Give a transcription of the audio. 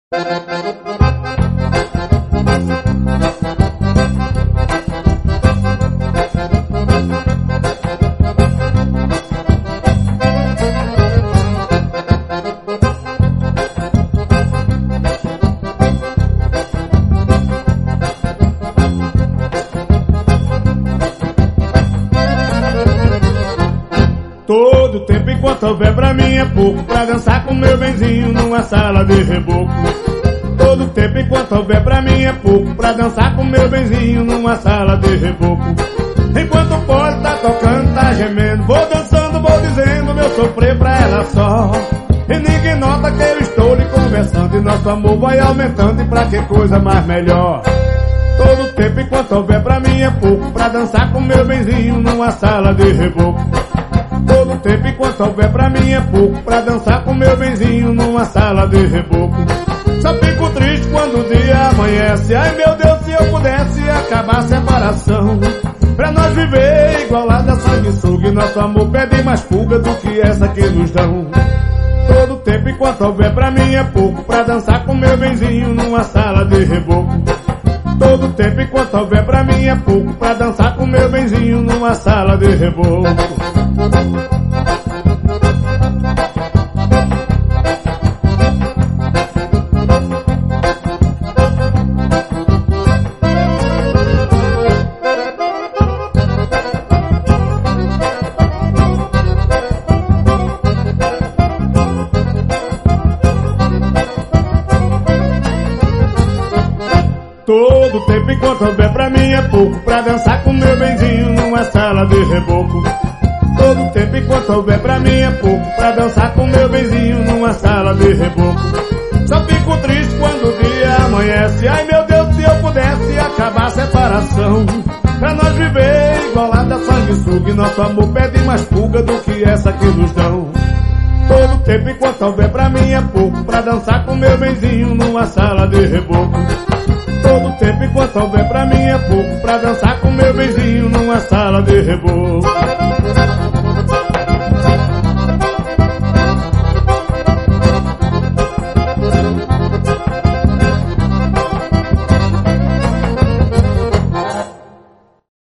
Todo tempo enquanto houver pra mim é pouco pra dançar com meu benzinho numa sala de reboco. Todo tempo enquanto houver pra mim é pouco pra dançar com meu benzinho numa sala de reboco. Enquanto o pole tá tocando, tá gemendo, vou dançando, vou dizendo meu sofrer pra ela só. E ninguém nota que eu estou lhe conversando e nosso amor vai aumentando, e pra que coisa mais melhor. Todo tempo enquanto houver pra mim é pouco pra dançar com meu benzinho numa sala de reboco. Todo tempo enquanto houver pra mim é pouco pra dançar com meu benzinho numa sala de reboco. Só fico triste quando o dia amanhece. Ai meu Deus, se eu pudesse acabar a separação, pra nós viver igualado a sanguessuga, e nosso amor pede mais fuga do que essa que nos dão. Todo tempo enquanto houver pra mim é pouco pra dançar com meu benzinho numa sala de reboco. Todo tempo enquanto houver pra mim é pouco pra dançar com meu benzinho numa sala de reboco. Todo tempo enquanto houver pra mim é pouco pra dançar com meu benzinho numa sala de reboco. Todo tempo enquanto houver pra mim é pouco pra dançar com meu benzinho numa sala de reboco. Só fico triste quando o dia amanhece. Ai meu Deus, se eu pudesse acabar a separação, pra nós viver igualado a sanguessuga, e nosso amor pede mais fuga do que essa que nos dão. Todo tempo enquanto houver pra mim é pouco pra dançar com meu benzinho numa sala de reboco. Todo tempo enquanto houver pra mim é pouco pra dançar com meu benzinho numa sala de reboco.